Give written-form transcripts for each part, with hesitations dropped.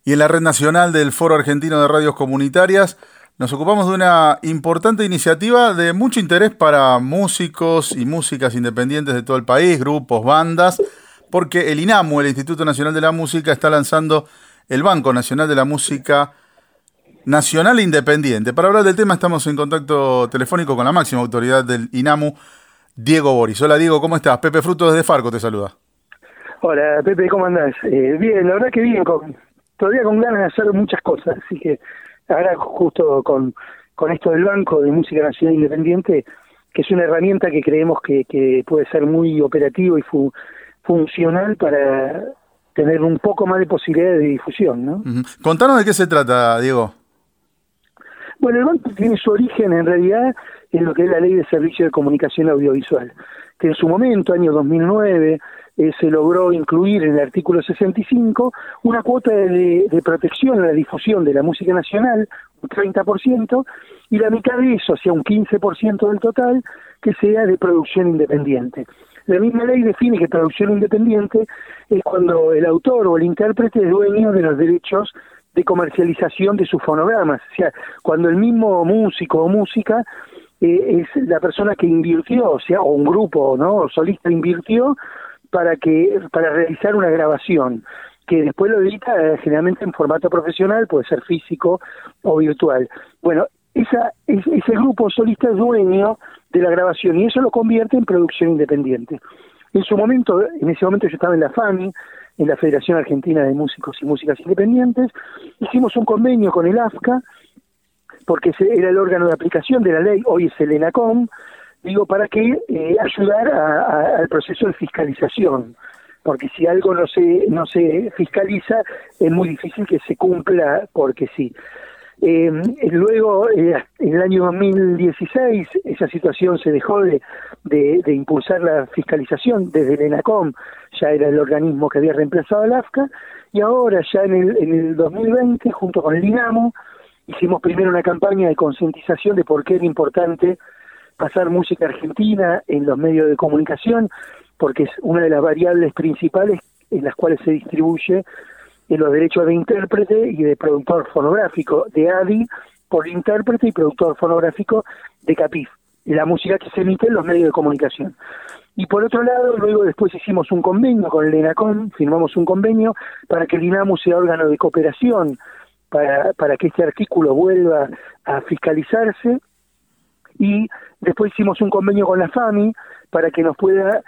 Y en la Red Nacional del Foro Argentino de Radios Comunitarias nos ocupamos de una importante iniciativa de mucho interés para músicos y músicas independientes de todo el país, grupos, bandas, porque el INAMU, el Instituto Nacional de la Música, está lanzando el Banco Nacional de la Música Nacional e Independiente. Para hablar del tema estamos en contacto telefónico con la máxima autoridad del INAMU, Diego Boris. Hola Diego, ¿cómo estás? Pepe Fruto desde Farco te saluda. Hola Pepe, ¿cómo andás? Bien, la verdad que bien, todavía con ganas de hacer muchas cosas, así que ahora justo con esto del Banco de Música Nacional Independiente, que es una herramienta que creemos que puede ser muy operativo y funcional para tener un poco más de posibilidades de difusión, ¿no? Uh-huh. Contanos de qué se trata, Diego. Bueno, el banco tiene su origen en realidad en lo que es la Ley de Servicio de Comunicación Audiovisual, que en su momento, año 2009, se logró incluir en el artículo 65 una cuota de protección a la difusión de la música nacional, un 30%, y la mitad de eso, o sea, un 15% del total, que sea de producción independiente. La misma ley define que producción independiente es cuando el autor o el intérprete es dueño de los derechos de comercialización de sus fonogramas, o sea, cuando el mismo músico o música es la persona que invirtió, o sea, o un grupo, ¿no?, o solista invirtió para realizar una grabación, que después lo edita generalmente en formato profesional, puede ser físico o virtual. Bueno, ese grupo solista es dueño de la grabación y eso lo convierte en producción independiente. En ese momento yo estaba en la FAMI, en la Federación Argentina de Músicos y Músicas Independientes, hicimos un convenio con el AFCA, porque era el órgano de aplicación de la ley, hoy es el ENACOM, para que ayudar al proceso de fiscalización, porque si algo no se fiscaliza, es muy difícil que se cumpla porque sí. Luego, en el año 2016, esa situación se dejó de impulsar la fiscalización desde el ENACOM, ya era el organismo que había reemplazado al AFCA, y ahora ya en el 2020, junto con el INAMU, hicimos primero una campaña de concientización de por qué era importante pasar música argentina en los medios de comunicación, porque es una de las variables principales en las cuales se distribuye los derechos de intérprete y de productor fonográfico, de ADI por intérprete y productor fonográfico de CAPIF, la música que se emite en los medios de comunicación. Y por otro lado, luego después hicimos un convenio con el ENACOM, firmamos un convenio para que el INAMU sea órgano de cooperación, para que este artículo vuelva a fiscalizarse, y después hicimos un convenio con la FAMI para que nos pueda,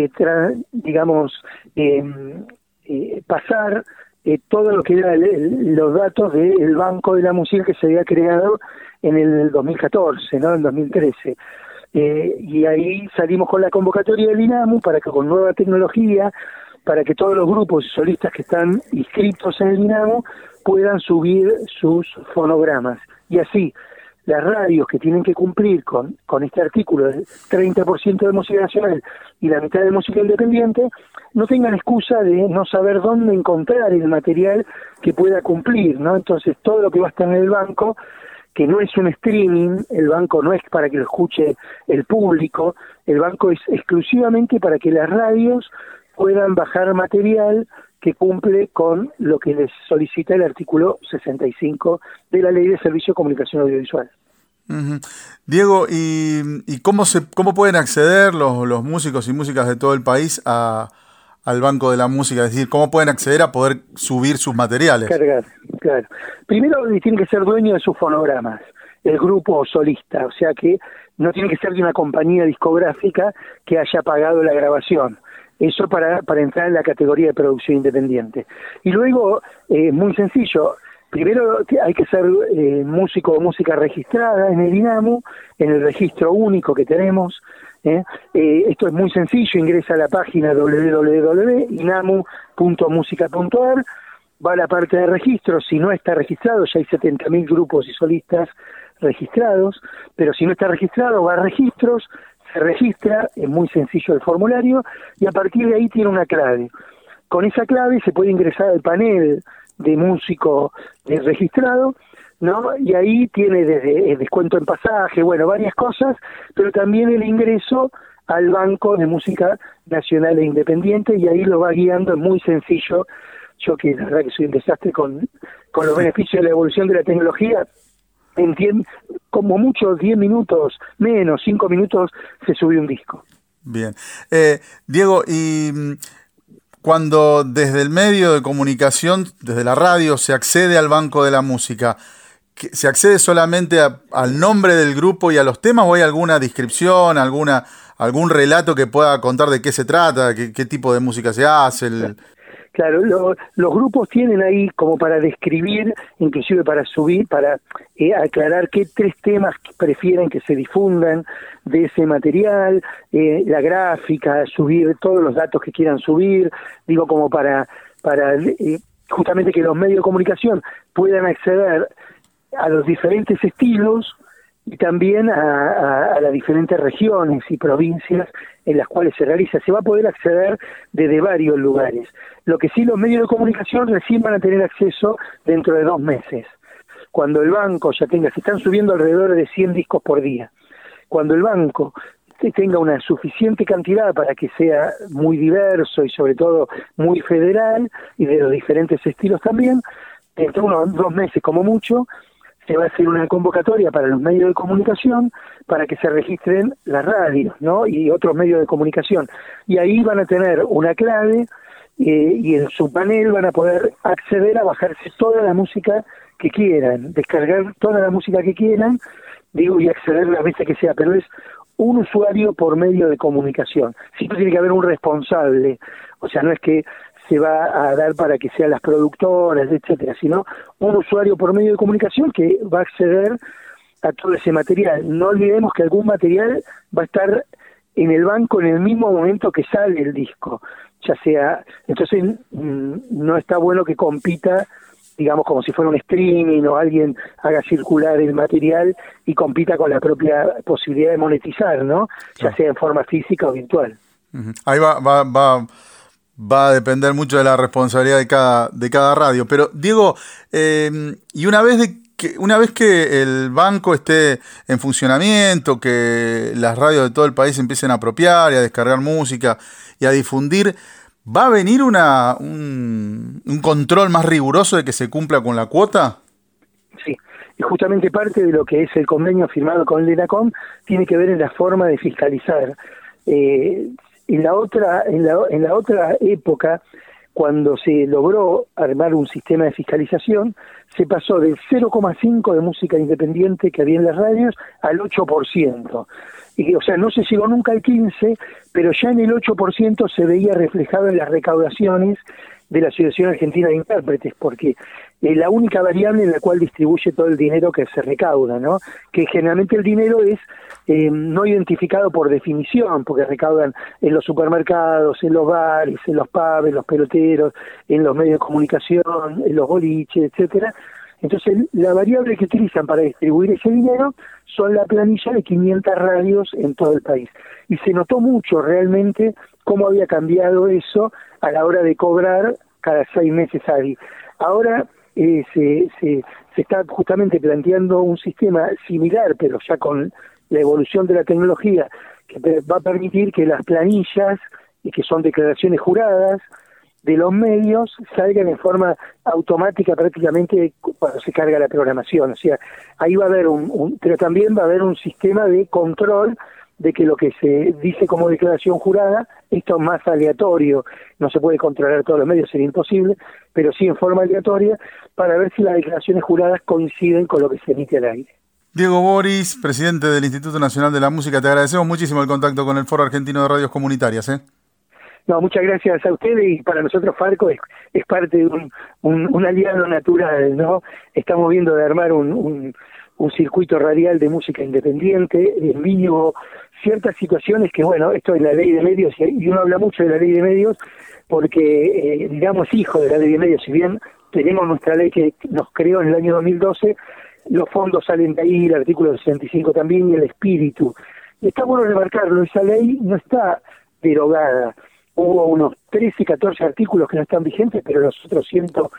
pasar todo lo que era los datos del Banco de la Música que se había creado en el 2014, ¿no?, en 2013. Y ahí salimos con la convocatoria del INAMU para que con nueva tecnología, para que todos los grupos y solistas que están inscritos en el INAMU puedan subir sus fonogramas. Y así, las radios que tienen que cumplir con este artículo del 30% de música nacional y la mitad de música independiente, no tengan excusa de no saber dónde encontrar el material que pueda cumplir, ¿no? Entonces, todo lo que va a estar en el banco, que no es un streaming, el banco no es para que lo escuche el público, el banco es exclusivamente para que las radios puedan bajar material que cumple con lo que les solicita el artículo 65 de la Ley de Servicio de Comunicación Audiovisual. Uh-huh. Diego, ¿y cómo pueden acceder los músicos y músicas de todo el país al Banco de la Música? Es decir, ¿cómo pueden acceder a poder subir sus materiales? Claro. Primero tienen que ser dueños de sus fonogramas, el grupo solista, o sea que no tiene que ser de una compañía discográfica que haya pagado la grabación. Eso para entrar en la categoría de producción independiente. Y luego, muy sencillo, primero hay que ser músico o música registrada en el INAMU, en el registro único que tenemos. Esto es muy sencillo, ingresa a la página www.inamu.musica.ar, va a la parte de registro. Si no está registrado, ya hay 70.000 grupos y solistas registrados, pero si no está registrado, va a registros, se registra, es muy sencillo el formulario, y a partir de ahí tiene una clave. Con esa clave se puede ingresar al panel de músico registrado, ¿no? Y ahí tiene desde el descuento en pasaje, bueno, varias cosas, pero también el ingreso al Banco de Música Nacional e Independiente, y ahí lo va guiando, es muy sencillo. Yo que la verdad que soy un desastre con con los beneficios de la evolución de la tecnología, como mucho 10 minutos, menos 5 minutos, se subió un disco. Bien. Diego, y cuando desde el medio de comunicación, desde la radio, se accede al banco de la música, ¿se accede solamente al nombre del grupo y a los temas o hay alguna descripción, algún relato que pueda contar de qué se trata, qué tipo de música se hace? Claro, los grupos tienen ahí como para describir, inclusive para subir, para aclarar qué 3 temas prefieren que se difundan de ese material, la gráfica, subir todos los datos que quieran subir, digo como para justamente que los medios de comunicación puedan acceder a los diferentes estilos y también a las diferentes regiones y provincias en las cuales se realiza. Se va a poder acceder desde varios lugares. Lo que sí, los medios de comunicación recién van a tener acceso dentro de 2 meses. Cuando el banco ya tenga, se están subiendo alrededor de 100 discos por día. Cuando el banco tenga una suficiente cantidad para que sea muy diverso y sobre todo muy federal y de los diferentes estilos también, dentro de unos 2 meses como mucho, se va a hacer una convocatoria para los medios de comunicación para que se registren las radios, ¿no? Y otros medios de comunicación. Y ahí van a tener una clave y en su panel van a poder acceder a bajarse toda la música que quieran, descargar toda la música que quieran, digo, y acceder las veces que sea, pero es un usuario por medio de comunicación. Siempre tiene que haber un responsable, o sea, no es que se va a dar para que sean las productoras, etcétera, sino un usuario por medio de comunicación que va a acceder a todo ese material. No olvidemos que algún material va a estar en el banco en el mismo momento que sale el disco, ya sea, entonces no está bueno que compita, digamos, como si fuera un streaming o alguien haga circular el material y compita con la propia posibilidad de monetizar, ¿no? Ya sea en forma física o virtual. Ahí va a depender mucho de la responsabilidad de cada radio. Pero, Diego, y una vez que el banco esté en funcionamiento, que las radios de todo el país empiecen a apropiar y a descargar música y a difundir, ¿va a venir un control más riguroso de que se cumpla con la cuota? Sí, y justamente parte de lo que es el convenio firmado con el ENACOM tiene que ver en la forma de fiscalizar. En la otra época, cuando se logró armar un sistema de fiscalización, se pasó del 0,5 de música independiente que había en las radios al 8%. Y, o sea, no se llegó nunca al 15%, pero ya en el 8% se veía reflejado en las recaudaciones de la Asociación Argentina de Intérpretes, porque es la única variable en la cual distribuye todo el dinero que se recauda, ¿no? Que generalmente el dinero es no identificado por definición, porque recaudan en los supermercados, en los bares, en los pubs, en los peloteros, en los medios de comunicación, en los boliches, etcétera. Entonces, la variable que utilizan para distribuir ese dinero son la planilla de 500 radios en todo el país. Y se notó mucho realmente cómo había cambiado eso a la hora de cobrar cada 6 meses hábil. Ahora se está justamente planteando un sistema similar, pero ya con la evolución de la tecnología, que va a permitir que las planillas, y que son declaraciones juradas, de los medios salgan en forma automática prácticamente cuando se carga la programación. O sea, ahí va a haber pero también va a haber un sistema de control de que lo que se dice como declaración jurada, esto es más aleatorio, no se puede controlar todos los medios, sería imposible, pero sí en forma aleatoria, para ver si las declaraciones juradas coinciden con lo que se emite al aire. Diego Boris, presidente del Instituto Nacional de la Música, te agradecemos muchísimo el contacto con el Foro Argentino de Radios Comunitarias. No, muchas gracias a ustedes, y para nosotros Farco es parte de un aliado natural, ¿no? Estamos viendo de armar un circuito radial de música independiente, en vivo, ciertas situaciones que, bueno, esto es la ley de medios, y uno habla mucho de la ley de medios porque, digamos, hijo de la ley de medios, si bien tenemos nuestra ley que nos creó en el año 2012, los fondos salen de ahí, el artículo 65 también, y el espíritu. Y está bueno remarcarlo, esa ley no está derogada. Hubo unos 13, 14 artículos que no están vigentes, pero los otros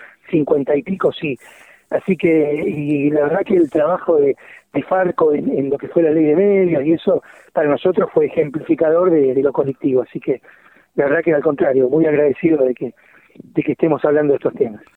150 y pico sí. Así que, y la verdad que el trabajo de Farco en lo que fue la ley de medios y eso, para nosotros fue ejemplificador de lo colectivo. Así que, la verdad que al contrario, muy agradecido de que estemos hablando de estos temas.